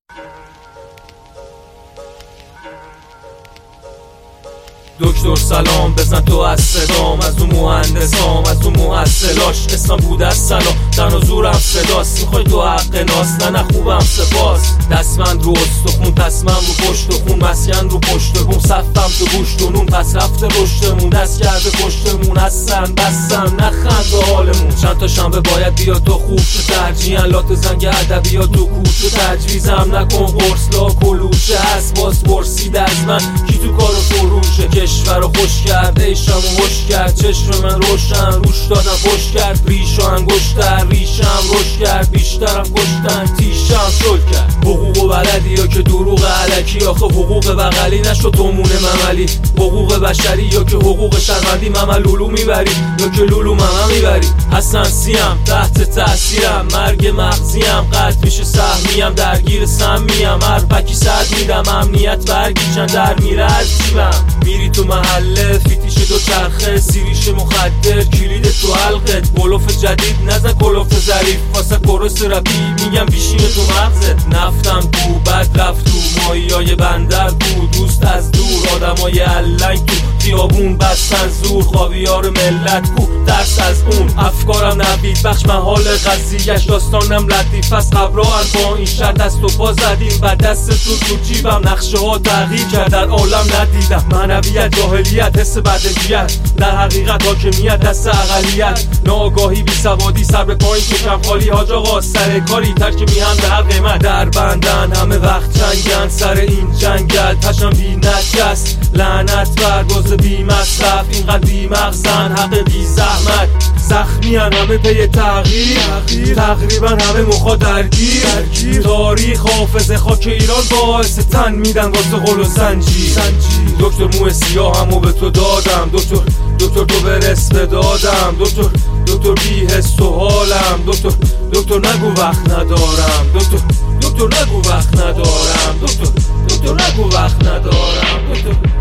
دکتر سلام بزن تو از صدام، از اون مهندسام، از اون محصلاش اسمم بود از سلام، تن و زورم صداست. میخوای تو حق ناس، نه خوبم سپاس. دستمند رو استخون، تصمم رو پشت خون، مسکن رو پشت بوم، صفم تو گوشت و نون، پس رفته رشتمون، دست کرده پشتمون، هستن بستم نخند به حالمون. چند تا شنبه باید بیا تو خوب چه ترجیحاً، لات زنگ ادبیات تو کوچه، تجویزم نکن قرصلا کلوچه، هست باز پرسید از من کی تو کارو فروشه. کشور رو خوش کرد، ایشم و خوش کرد، چشم من روشن، روش دادم خوش کرد، ریش و انگشتر، ریشم روش کرد، بیشترم کشتن، تیشم شل کرد. حقوق و بلدی یا که دروغ علکی، آخه حقوق بغلی نشو تو مونه مملی. حقوق بشری یا که حقوق شهروندی، ممل لولو میبری یا که لولو ممل میبری. حسن سیم تحت تاثیرم، مرگ مغزیم قطع میشه سهمیم، درگیر سمیم، هر پکی صد میدم، امنیت برگی چند در میره از جیبم. میری تو محله فیتیش دو چرخه، سیریش مخدر کلید تو حلقت، بلوف جدید نزن کلوف ظریف، واسه کورس رپی میگم بیشین تو مغزت. نفتم تو بد رفت تو مایای بندر بود، دوست از دور آدمای علنگ تو خیابون بستن زور، خاویار ملت کو درس از اون. افکارم نبید بخش محال قضیهش، داستانم لطیف از قبران با این شر دست و پا زدیم، بعد دست تو جیبم نقشه ها تغییر کرد، در عالم ندیدم معنویت جاهلیت، حس بدویت در حقیقت حاکمیت دست اقلیت، ناآگاهی بی سوادی سر به پایین کشم خالی، حاج آقا سر کاری ترک میهن به هر قیمت، در بندن همه وقت جنگن سر این جنگل، تشم بی نجس لعنت بر باز بی مصرف، اینقدر بی مغزن حق بی زحمت، زخمی همه پی تغییر، تقریبا همه مخا درگیر، تاریخ حافظه خاک ایران باعث تن میدن واسه قل و زنجیر. دکتر مو سیاه همو به تو دادم، دکتر تو برس بدادم، دکتر بی حس و حالم، دکتر نگو وقت ندارم، دکتر نگو وقت ندارم، دکتر نگو وقت ندارم، دکتر